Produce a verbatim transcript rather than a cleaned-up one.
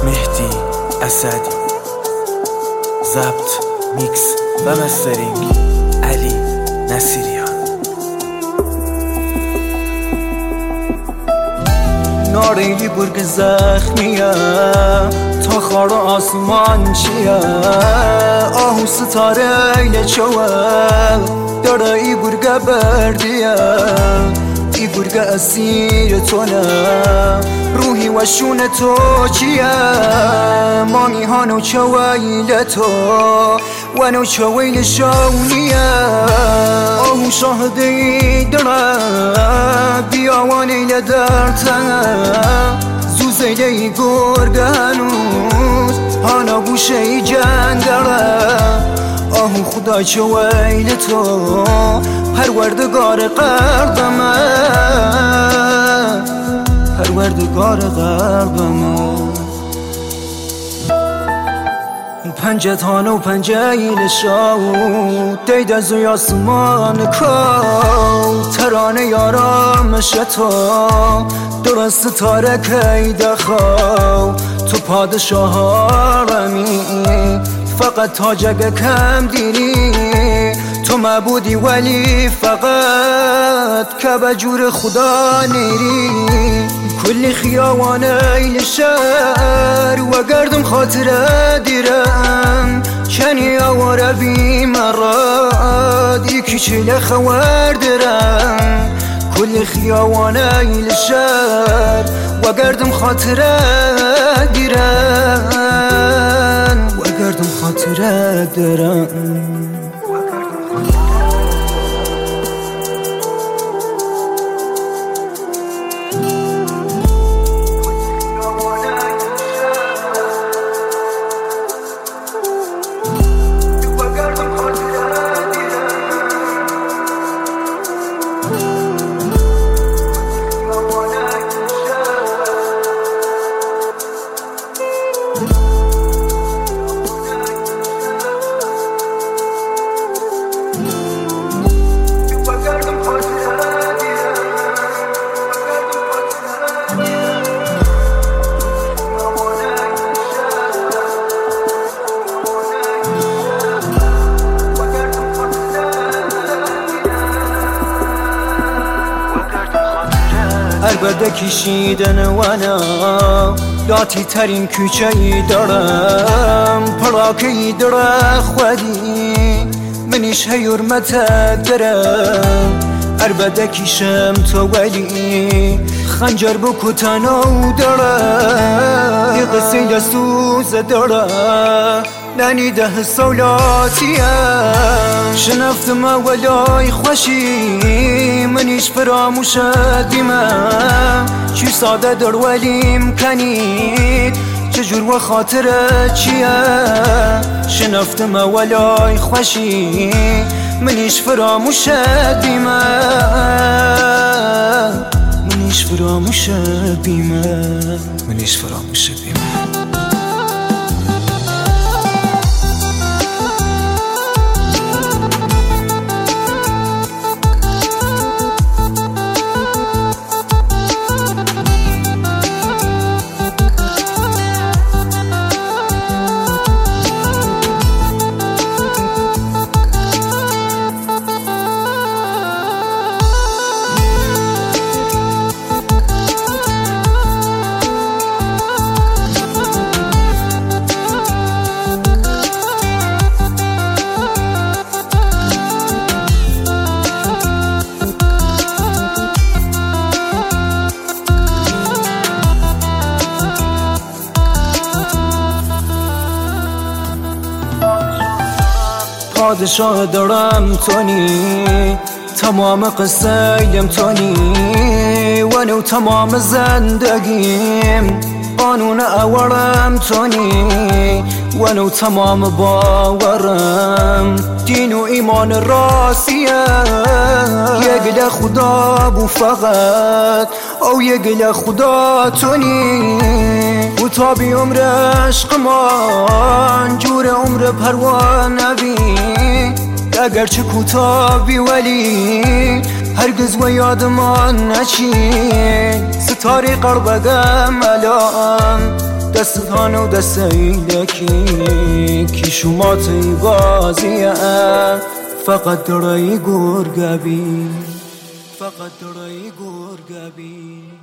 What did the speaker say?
مهدی اسدی، ضبط، میکس و مسترینگ علی نصیریان. ناریلی برگ زخمیه تا خار آسمان چیه، آهو ستاره ایل چوه داره ای برگ بردیه، ای برگ اسیر تونه روحی و شون تو چیه، مانی هانو چویل تو و نو چویل شونیه، آهو شاهدی داره بیاوانی لدرتنه زوزه لی گرگنوز هانا بوشه ای جندره، آهو خدا چویل تو پروردگار قربمه، پروردگار قربمه. پنجت هانو پنجه ایل شاو دید از اوی آسمان کو ترانه یارامش تو درست ستاره که دخو تو پادشاه هارمی فقط تاجگه کم دینی تو معبودی ولی فقط که بجور خدا نیری، کلی خیاوان ایل شهر و گردم خاطره دیرم کنی آواره بی مراد یکی چیل خوار درم، کلی خیاوان ایل شهر و گردم خاطره دیرم و گردم خاطره درم. عربده کشیدن وانا لاتی ترین کوچه ای دارم پراکه ای داره خودی منیش هیورمت درم، عربده کشم تو ولی خنجر بکو تنو داره یه قصه دستوز داره نانی ده سولاتیه شنفتم ولای خوشی منیش فراموش دیمه چی ساده در ولی امکنید چجور و خاطره چیه، شنفتم ولای خوشی منیش فراموش دیمه منیش فراموش بیمه منیش فراموش بیمه. پادشاه دارم تونی تمام قصه ایم تونی و نو تمام زندگیم قانون اورم تونی و نو تمام باورم دین و ایمان راستیه یه گل خدا بو فقط او یه گل خدا تونی و تا بی عمر عشق من جور عمر پروانه بی اگرچه کوتاهی ولی هرگز و یادمان نچین ستاره قربگم الان دستان و دستیلکی کیشوماتی بازیه فقط درای گرگبی فقط درای گرگبی